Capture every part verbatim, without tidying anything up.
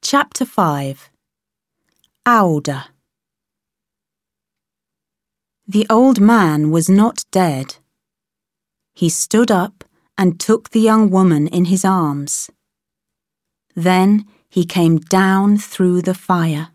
Chapter five. Auda. The old man was not dead. He stood up and took the young woman in his arms. Then he came down through the fire.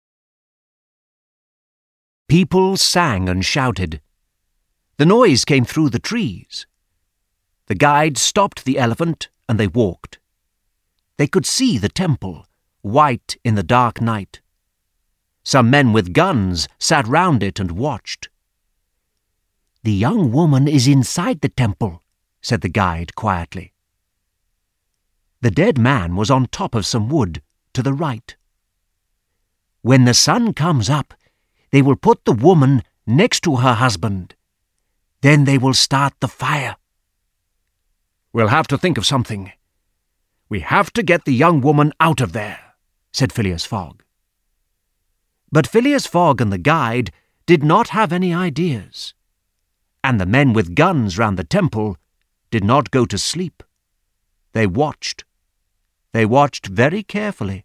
People sang and shouted. The noise came through the trees. The guide stopped the elephant and they walked. They could see the temple, white in the dark night. Some men with guns sat round it and watched. "The young woman is inside the temple," said the guide quietly. The dead man was on top of some wood to the right. "When the sun comes up, they will put the woman next to her husband. Then they will start the fire." "We'll have to think of something. We have to get the young woman out of there," said Phileas Fogg. But Phileas Fogg and the guide did not have any ideas, and the men with guns round the temple did not go to sleep. They watched. They watched very carefully.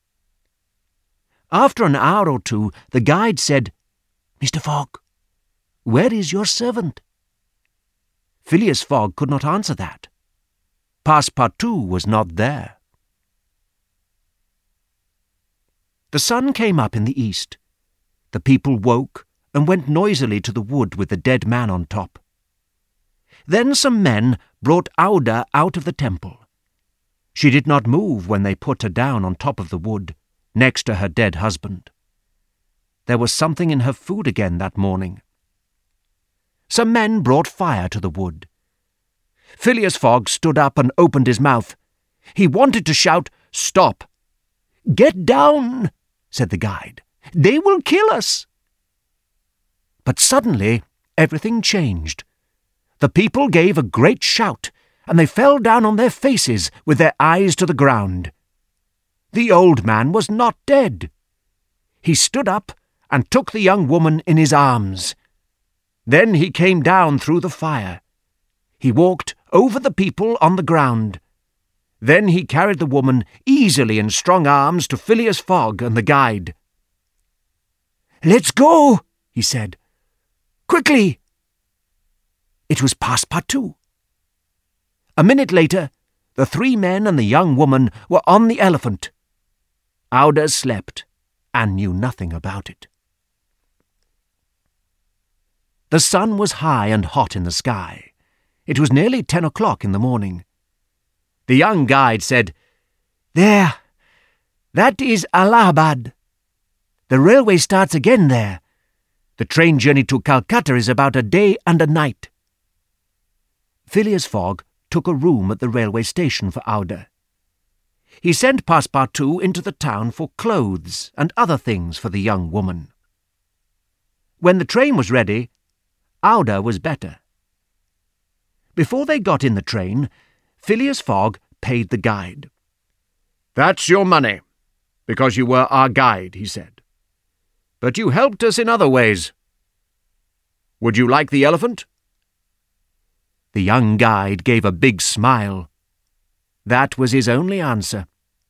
After an hour or two, the guide said, "Mister Fogg, where is your servant?" Phileas Fogg could not answer that. Passepartout was not there. The sun came up in the east. The people woke and went noisily to the wood with the dead man on top. Then some men brought Auda out of the temple. She did not move when they put her down on top of the wood, next to her dead husband. There was something in her food again that morning. Some men brought fire to the wood. Phileas Fogg stood up and opened his mouth. He wanted to shout, "Stop!" "Get down," said the guide. "They will kill us." But suddenly everything changed. The people gave a great shout, and they fell down on their faces with their eyes to the ground. The old man was not dead. He stood up and took the young woman in his arms. Then he came down through the fire. He walked over the people on the ground. Then he carried the woman easily in strong arms to Phileas Fogg and the guide. "Let's go," he said. "Quickly!" It was Passepartout. A minute later, the three men and the young woman were on the elephant. Auda slept and knew nothing about it. The sun was high and hot in the sky. It was nearly ten o'clock in the morning. The young guide said, "There, that is Allahabad. The railway starts again there. The train journey to Calcutta is about a day and a night." Phileas Fogg took a room at the railway station for Auda. He sent Passepartout into the town for clothes and other things for the young woman. When the train was ready, Auda was better. Before they got in the train, Phileas Fogg paid the guide. "That's your money, because you were our guide," he said. "But you helped us in other ways. Would you like the elephant?" The young guide gave a big smile. That was his only answer.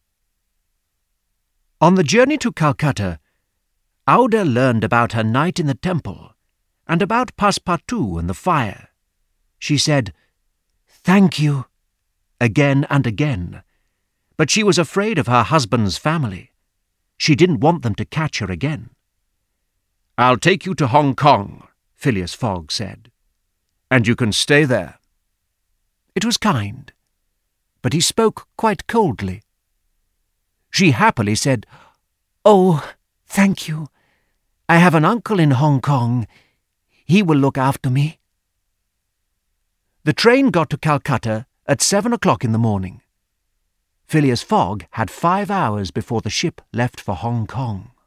On the journey to Calcutta, Auda learned about her night in the temple and about Passepartout and the fire. She said, "Thank you," again and again, but she was afraid of her husband's family. She didn't want them to catch her again. "I'll take you to Hong Kong," Phileas Fogg said, "and you can stay there." It was kind, but he spoke quite coldly. She happily said, "Oh, thank you. I have an uncle in Hong Kong. He will look after me." The train got to Calcutta at seven o'clock in the morning. Phileas Fogg had five hours before the ship left for Hong Kong.